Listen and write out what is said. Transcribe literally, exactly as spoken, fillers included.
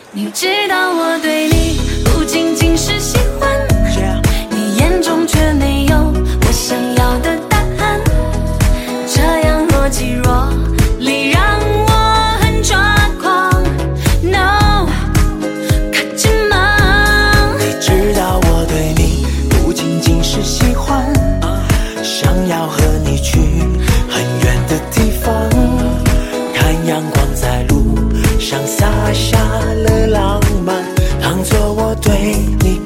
你知道我对你不仅仅是喜欢， yeah. 你眼中却没有我想要的答案，这样若即若离让我很抓狂。 No， 可怎么？ 你知道我对你不仅仅是喜欢，想要和你去很远的地方，看阳光在路上洒下了浪漫，当作我对你